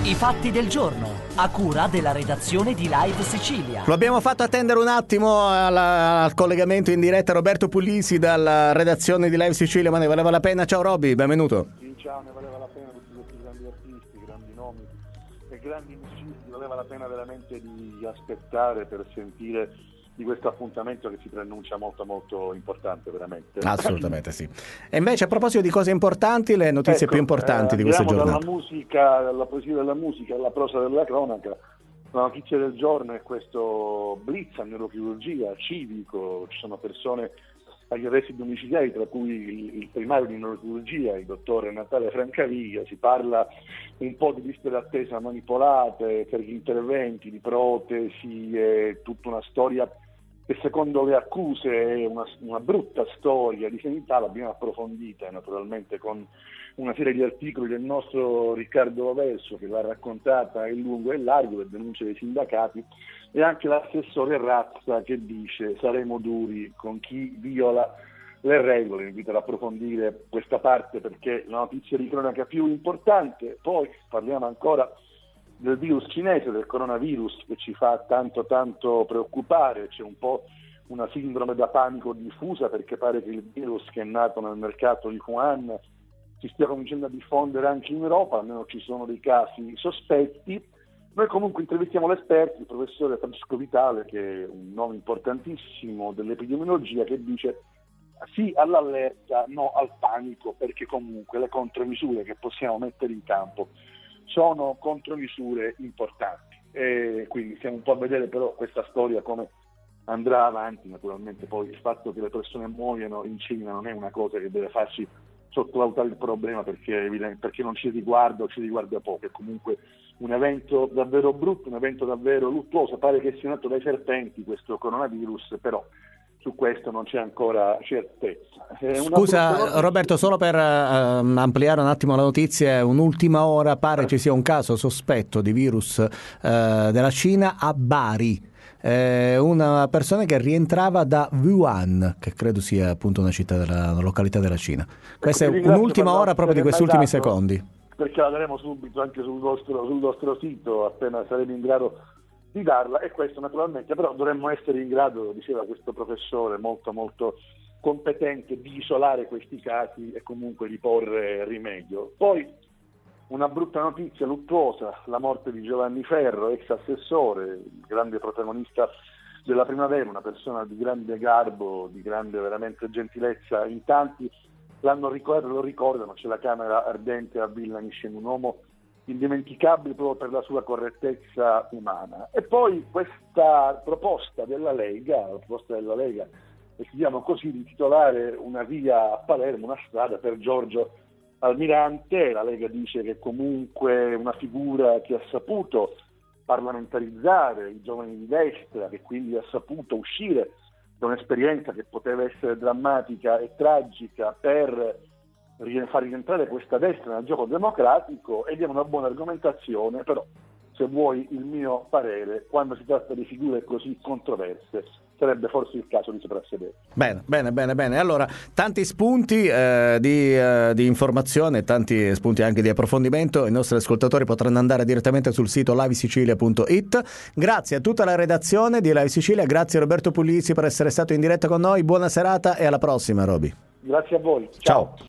I fatti del giorno, a cura della redazione di Live Sicilia. Lo abbiamo fatto attendere un attimo al collegamento in diretta Roberto Puglisi dalla redazione di Live Sicilia, ma ne valeva la pena. Ciao Robby, benvenuto. Sì, ciao, ne valeva la pena tutti questi grandi artisti, grandi nomi e grandi musicisti, valeva la pena veramente di aspettare per sentire di questo appuntamento che si preannuncia molto molto importante, veramente. Assolutamente sì. E invece, a proposito di cose importanti, le notizie più importanti di queste giornate. Dalla musica, dalla poesia della musica alla prosa della cronaca. La notizia del giorno è questo blitz a neurochirurgia civico. Ci sono persone agli arresti domiciliari, tra cui il primario di neurochirurgia, il dottore Natale Francaviglia. Si parla un po' di liste d'attesa manipolate per gli interventi di protesi, e tutta una storia che secondo le accuse è una brutta storia di sanità. L'abbiamo approfondita naturalmente con una serie di articoli del nostro Riccardo Loverso, che l'ha raccontata in lungo e largo, le denunce dei sindacati, e anche l'assessore Razza che dice saremo duri con chi viola le regole. Invito ad approfondire questa parte perché la notizia di cronaca più importante. Poi parliamo ancora del virus cinese, del coronavirus, che ci fa tanto preoccupare. C'è un po' una sindrome da panico diffusa, perché pare che il virus che è nato nel mercato di Wuhan si stia cominciando a diffondere anche in Europa, almeno ci sono dei casi sospetti. Noi comunque intervistiamo l'esperto, il professore Francesco Vitale, che è un nome importantissimo dell'epidemiologia, che dice sì all'allerta, no al panico, perché comunque le contromisure che possiamo mettere in campo sono contromisure importanti, e quindi stiamo un po' a vedere però questa storia come andrà avanti. Naturalmente poi il fatto che le persone muoiono in Cina non è una cosa che deve farci sottovalutare il problema, perché non ci riguarda poco. È comunque un evento davvero brutto, un evento davvero luttuoso. Pare che sia nato dai serpenti questo coronavirus, però su questo non c'è ancora certezza. Scusa Roberto, solo per ampliare un attimo la notizia, un'ultima ora, pare ci sia un caso sospetto di virus della Cina a Bari. Una persona che rientrava da Wuhan, che credo sia appunto una località della Cina. Questa è un'ultima ora proprio di questi ultimi secondi, perché la daremo subito anche sul nostro sito appena saremo in grado di darla. E questo naturalmente, però dovremmo essere in grado, diceva questo professore molto molto competente, di isolare questi casi e comunque di porre rimedio. Poi una brutta notizia luttuosa, la morte di Giovanni Ferro, ex assessore, grande protagonista della primavera, una persona di grande garbo, di grande veramente gentilezza. In tanti lo ricordano, c'è la Camera Ardente a Villa Niscemi, un uomo indimenticabile proprio per la sua correttezza umana. E poi questa proposta della Lega, che si chiama così, di titolare una via a Palermo, una strada per Giorgio Almirante. La Lega dice che comunque una figura che ha saputo parlamentarizzare i giovani di destra, che quindi ha saputo uscire da un'esperienza che poteva essere drammatica e tragica per far rientrare questa destra nel gioco democratico, ed è una buona argomentazione. Però, se vuoi il mio parere, quando si tratta di figure così controverse sarebbe forse il caso di soprassedere. Bene. Allora, tanti spunti di informazione, tanti spunti anche di approfondimento. I nostri ascoltatori potranno andare direttamente sul sito livesicilia.it. Grazie a tutta la redazione di Live Sicilia, grazie a Roberto Puglisi per essere stato in diretta con noi. Buona serata e alla prossima, Roby. Grazie a voi. Ciao.